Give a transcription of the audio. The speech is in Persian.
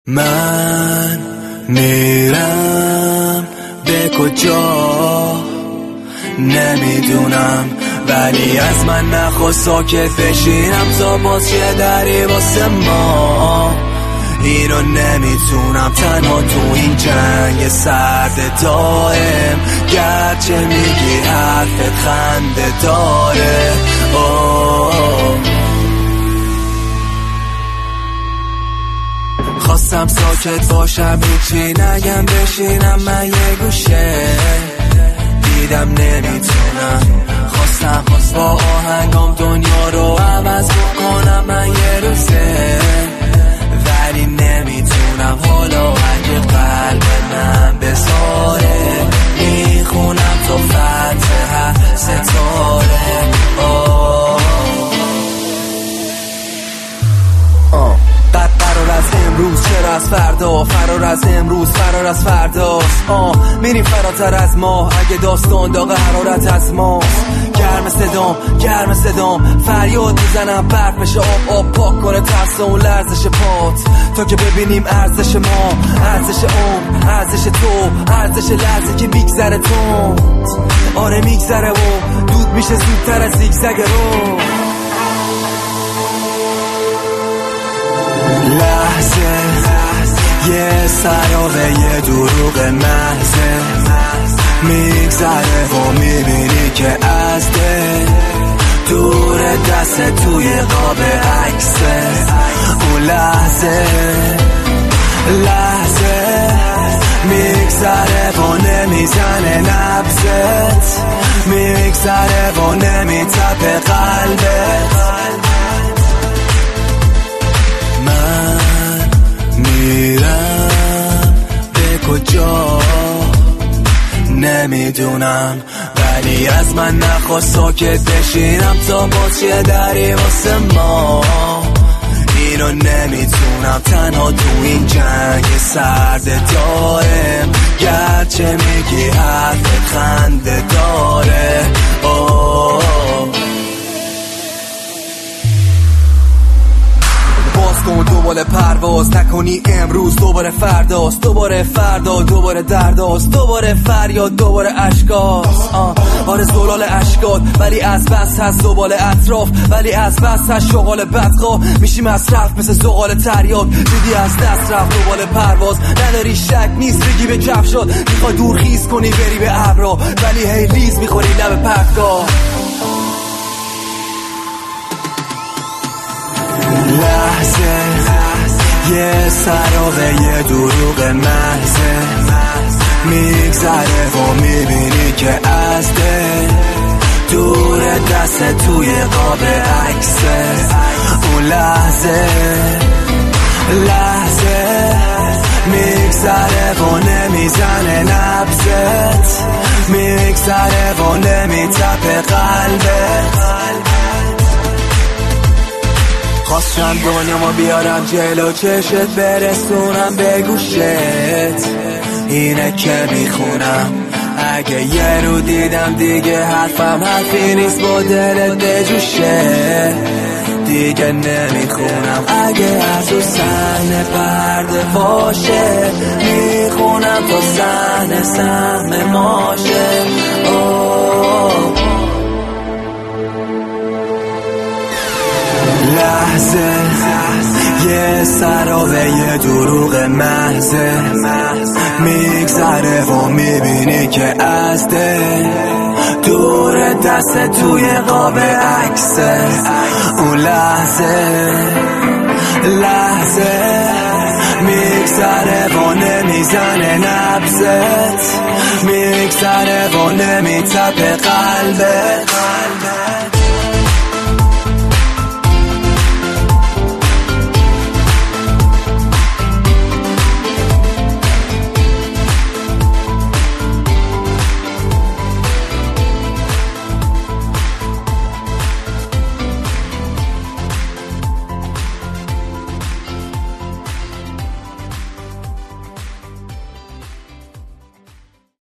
من میرم به کجا نمیدونم، ولی از من نخواست ساکت بشینم تا باز یه دری واسه ما. اینو نمیتونم تنها تو این جنگ سرد دائم، گرچه میگی حرفت خنده داره. خواستم ساکت باشم هیچی نگم بشینم من یه گوشه، دیدم نمیتونم. خواستم با آهنگام دنیا رو عوض بکنم من یه روزه، ولی نمیتونم. حالا اگه قلب من بذاره میخونم تو فتح ستاره. فرار از امروز چرا از فردا، فرار از امروز فرار از فرداست. میریم فراتر از ما اگه داستان داغ حرارت از ماست. گرم صدام فریاد میزنم برف بشه آب پاک کنه ترس اون لرزش پات، تا که ببینیم ارزش ما، ارزش عمر، ارزش تو، ارزش لحظه که میگذره تو. آره میگذره و دود میشه زودتر از زیگزگ رو. لحظه یه سراغ یه دروغ محضه، میگذره و میبینی که از ده دور دست توی قاب عکسه. اون لحظه میگذره و نمیزنه نبضت، میگذره و نمیتپه قلبت. میرم به کجا نمیدونم، ولی از من نخواست ساکت بشینم تا باز یه دری واسه ما. اینو نمیتونم تنها تو این جنگ سرد دائم، گرچه میگی حرفت خنده داره. کن دوباره پرواز نکنی امروز، دوباره فرداست، دوباره فردا، دوباره درداست، دوباره فریاد، دوباره اشکاست. آره زلال اشکات، ولی از بس هست زبال اطراف، ولی از بس هست شغال بدخواه. میشیم مصرف مثل زغال تریاک، دیدی از دست رفت دوباره پرواز. نداری شک نیست بگی به کف شد، میخوای دور خیز کنی بری به ابرا، ولی هی ریز میخوری لب پرتگاه. لحظه یه سراغ یه دروغ محضه، میگذره و میبینی که از ده دور دست توی قاب عکسه. اون لحظه میگذره و نمیزنه نبضت، میگذره و نمیتپه قلبت. خواستم دنیامو بیارم جلو چشت، برسونم به گوشت. اینه که میخونم اگه یه رو دیدم دیگه حرفم حرفی نیست با دلت بجوشه. دیگه نمیخونم اگه از اون صحنه پرده باشه، میخونم تا صحنه سهم ماشه. لحظه یه سراغ یه دروغ محضه، میگذره و میبینی که از ده دور دست توی قاب عکسه. اون لحظه میگذره و نمیزنه نبضت، میگذره و نمیتپه قلبت.